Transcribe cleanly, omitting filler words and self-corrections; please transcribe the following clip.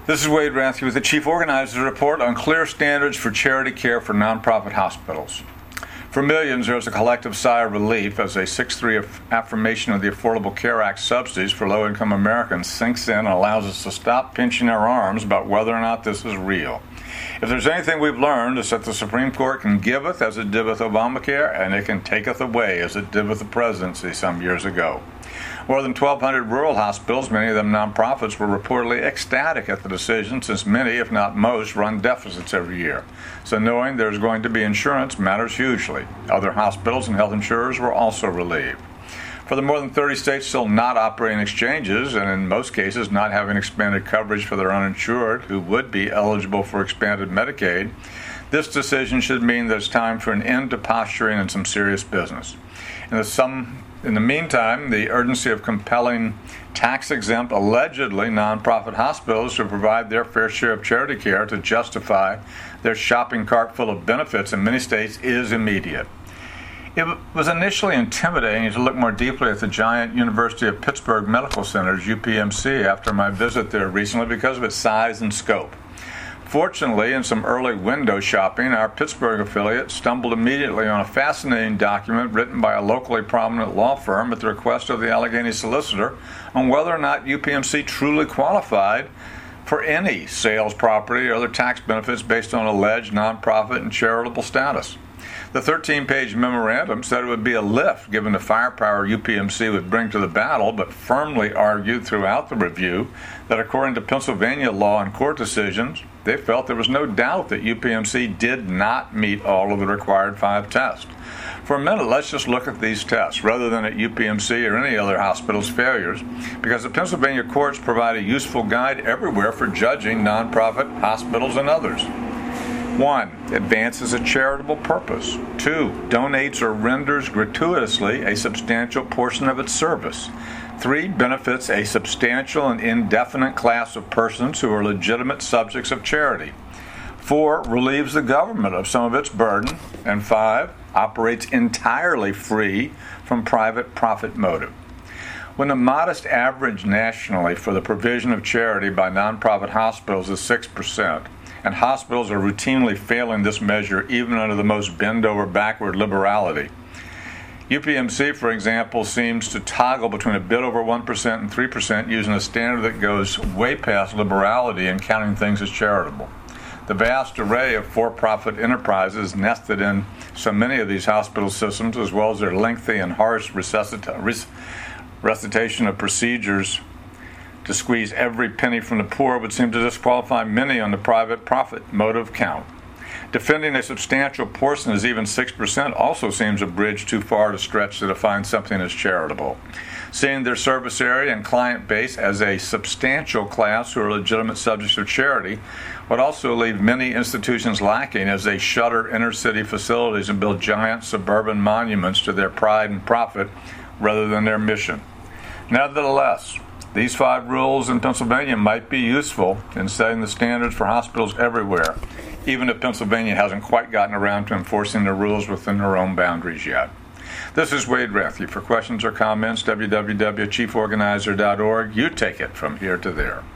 This is Wade Rathke with the Chief Organizer's Report on clear standards for charity care for nonprofit hospitals. For millions, there is a collective sigh of relief as a 6-3 affirmation of the Affordable Care Act subsidies for low-income Americans sinks in and allows us to stop pinching our arms about whether or not this is real. If there's anything we've learned, it's that the Supreme Court can giveth as it did with Obamacare, and it can taketh away as it did with the presidency some years ago. More than 1,200 rural hospitals, many of them nonprofits, were reportedly ecstatic at the decision, since many, if not most, run deficits every year. So knowing there's going to be insurance matters hugely. Other hospitals and health insurers were also relieved. For the more than 30 states still not operating exchanges, and in most cases not having expanded coverage for their uninsured who would be eligible for expanded Medicaid, this decision should mean that it's time for an end to posturing and some serious business. In the meantime, the urgency of compelling tax-exempt, allegedly nonprofit hospitals to provide their fair share of charity care to justify their shopping cart full of benefits in many states is immediate. It was initially intimidating to look more deeply at the giant University of Pittsburgh Medical Center's UPMC after my visit there recently because of its size and scope. Fortunately, in some early window shopping, our Pittsburgh affiliate stumbled immediately on a fascinating document written by a locally prominent law firm at the request of the Allegheny solicitor on whether or not UPMC truly qualified for any sales, property, or other tax benefits based on alleged nonprofit and charitable status. The 13-page memorandum said it would be a lift given the firepower UPMC would bring to the battle, but firmly argued throughout the review that according to Pennsylvania law and court decisions, they felt there was no doubt that UPMC did not meet all of the required 5 tests. For a minute, let's just look at these tests rather than at UPMC or any other hospital's failures, because the Pennsylvania courts provide a useful guide everywhere for judging nonprofit hospitals and others. 1. Advances a charitable purpose. 2. Donates or renders gratuitously a substantial portion of its service. 3. Benefits a substantial and indefinite class of persons who are legitimate subjects of charity. 4. Relieves the government of some of its burden. And 5. Operates entirely free from private profit motive. When the modest average nationally for the provision of charity by nonprofit hospitals is 6%, and hospitals are routinely failing this measure even under the most bend-over-backward liberality, UPMC, for example, seems to toggle between a bit over 1% and 3% using a standard that goes way past liberality in counting things as charitable. The vast array of for-profit enterprises nested in so many of these hospital systems, as well as their lengthy and harsh recitation of procedures to squeeze every penny from the poor, would seem to disqualify many on the private profit motive count. Defending a substantial portion as even 6% also seems a bridge too far to stretch to define something as charitable. Seeing their service area and client base as a substantial class who are legitimate subjects of charity would also leave many institutions lacking as they shutter inner-city facilities and build giant suburban monuments to their pride and profit rather than their mission. Nevertheless, these 5 rules in Pennsylvania might be useful in setting the standards for hospitals everywhere, even if Pennsylvania hasn't quite gotten around to enforcing the rules within their own boundaries yet. This is Wade Rathke. For questions or comments, www.chieforganizer.org. You take it from here to there.